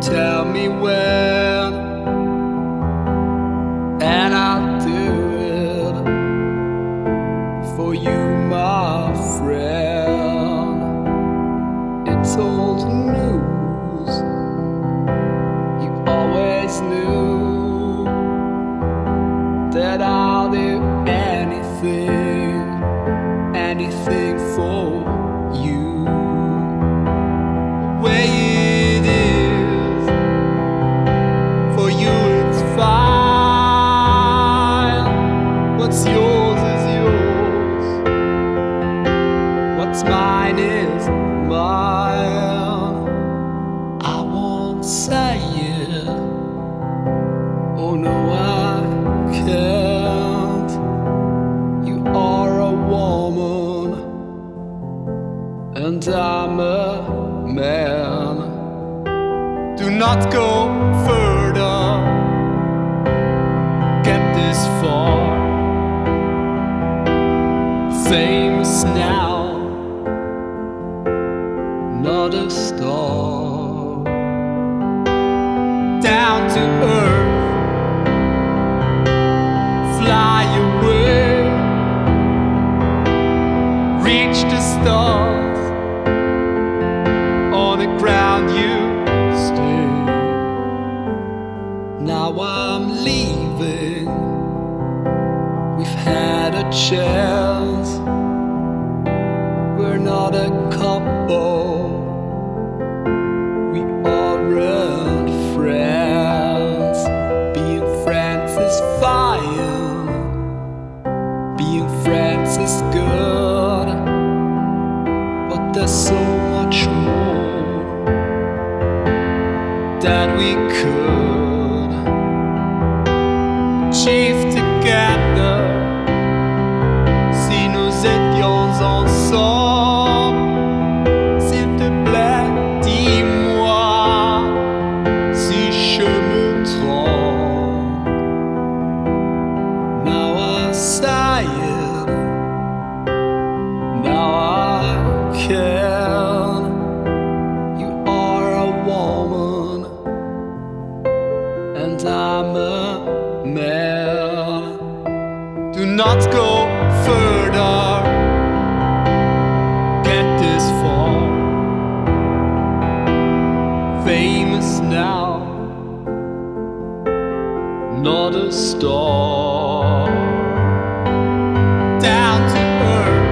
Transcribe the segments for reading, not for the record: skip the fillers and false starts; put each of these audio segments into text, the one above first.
Tell me when, and I'll do it for you, my friend. It's old news. You always knew that I'll do anything, anything for you. The way it is for you, it's fine. What's yours is yours. What's mine is mine. I won't say it. Oh no, I can't. You are a woman, and I'm a man. Do not go further. Get this far. Famous now, not a star. Down to earth, fly away, reach the stars. On the ground you stay. Now I'm leaving. We've had a chance. We're not a couple. We aren't friends. Being friends is fine. Being friends is good. But there's so much more that we could achieve together. Si nous étions ensemble, s'il te plaît, dis-moi si je me trompe. Now I say it, now I can. You are a woman, and I'm a man. Do not go further. Get this far. Famous now, not a star. Down to earth,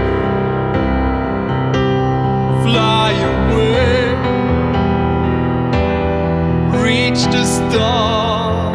fly away, reach the stars.